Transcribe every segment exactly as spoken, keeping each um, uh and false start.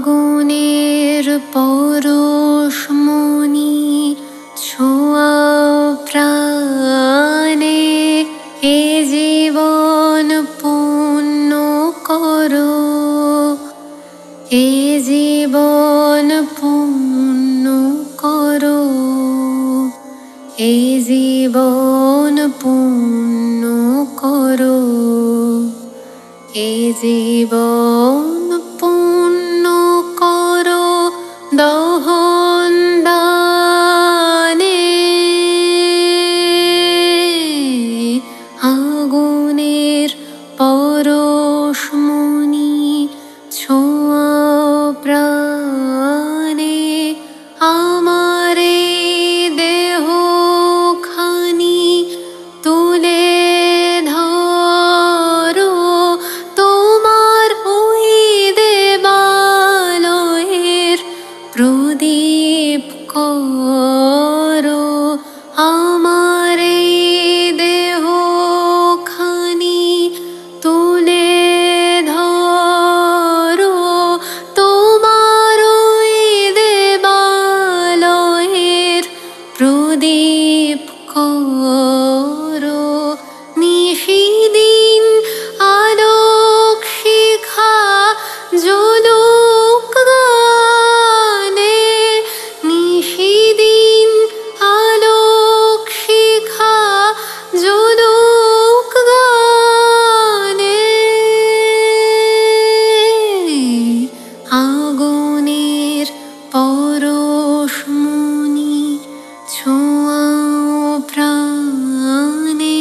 আগুনের পরশমণি ছোঁয়াও প্রাণে, এ জীবন পূর্ণ করো, এ জীবন পূর্ণ করো, এ জীবন পূর্ণ করো, এ জীবন পূর্ণ করো দহন দানে। আগুনের পরশমণি ছোঁয়াও প্রাণে, আমার এই দেহখানি তুলে ধরো, তোমার ওই দেবালয়ের প্রদীপ করো। আমার এই দেহখানি তুলে ধরো, তোমার ওই দেবালয়ের প্রদীপ করো। নিশিদিন আলোক শিখা জ্বলুক গানে, নিশিদিন আলোক শিখা জ্বলুক গানে। আগুনের পরশমণি ছোঁয়াও প্রাণে,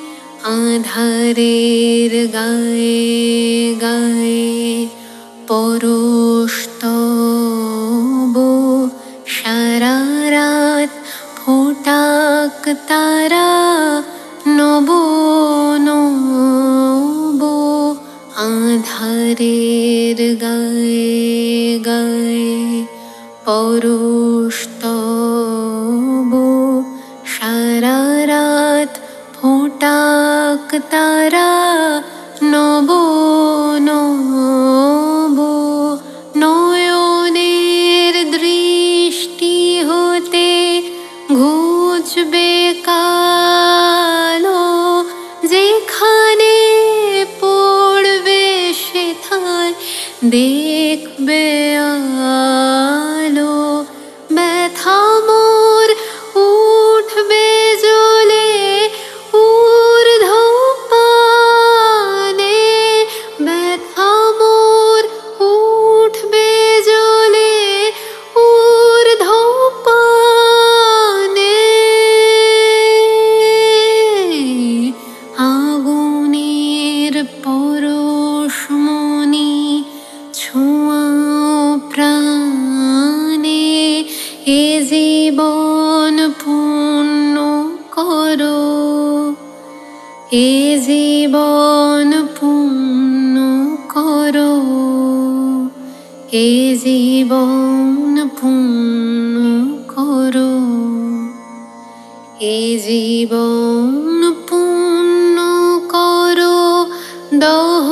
আঁধারের গায়ে গায়ে পরশ তব, সারা রাত ফোটাক তারা নব নব। আঁধারের গায়ে গায়ে পরশ তব, সারা রাত ফোটাক তারা নব নব। নয়নের দৃষ্টি হতে ঘুচবে কালো, যেখানে পড়বে সেথায় দেখবে আলো। ব্যথা মোর উঠবে জ্বলে ঊর্ধ্বপানে, ব্যথা মোর উঠবে জ্বলে ঊর্ধ্বপানে। আগুনের পরশমণি ছোঁয়াও প্রাণে, এ জীবন পূর্ণ করো, এ জীবন পূর্ণ করো, এ জীবন পূর্ণ করো, এ জীবন পূর্ণ করো দহ